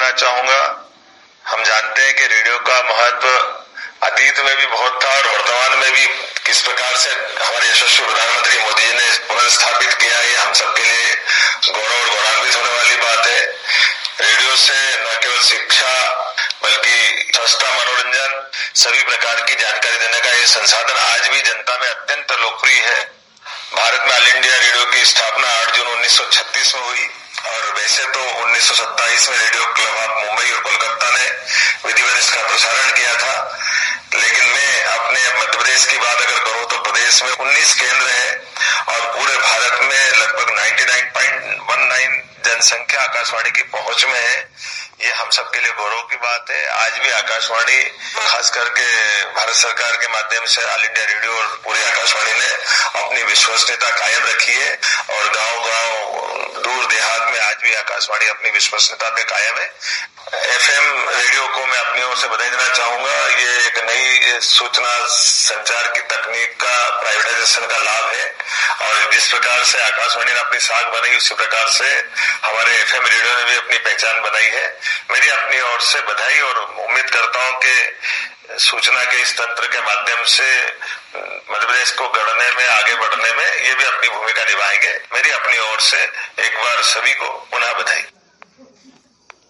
देना चाहूंगा। हम जानते हैं कि रेडियो का महत्व अतीत में भी बहुत था और वर्तमान में भी किस प्रकार से हमारे यशस्वी प्रधानमंत्री मोदी जी ने पुनर्स्थापित किया, ये हम सबके लिए गौरव और गौरवान्वित होने वाली बात है। रेडियो से न केवल शिक्षा बल्कि सस्ता मनोरंजन, सभी प्रकार की जानकारी देने का ये संसाधन आज भी जनता में अत्यंत लोकप्रिय है। भारत में ऑल इंडिया रेडियो की स्थापना 8 जून 1936 में हुई और वैसे तो 1927 में रेडियो क्लब ऑफ मुंबई और कोलकाता ने विधिवत इसका प्रसारण किया था, लेकिन मैं अपने मध्य प्रदेश की बात अगर करूं तो प्रदेश में 19 केंद्र है और पूरे भारत में लगभग 99.19 जनसंख्या आकाशवाणी की पहुंच में है। ये हम सबके लिए गौरव की बात है। आज भी आकाशवाणी खास करके भारत सरकार के माध्यम से ऑल इंडिया रेडियो और पूरी आकाशवाणी ने अपनी विश्वसनीयता कायम रखी है और गांव-गांव दूर देहात में आज भी आकाशवाणी अपनी विश्वसनीयता पे कायम है। एफएम रेडियो को मैं अपनी ओर से बधाई देना चाहूंगा। ये एक नई सूचना संचार की तकनीक का प्राइवेटाइजेशन का लाभ है और जिस प्रकार से आकाशवाणी ने अपनी साख बनाई उसी प्रकार से हमारे एफएम रेडियो ने भी अपनी पहचान बनाई है। मेरी अपनी ओर से बधाई और उम्मीद करता हूं कि सूचना के इस तंत्र के माध्यम से मध्य प्रदेश को गढ़ने में, आगे बढ़ने में ये भी अपनी भूमिका निभाएंगे। मेरी अपनी ओर से एक बार सभी को पुनः बधाई।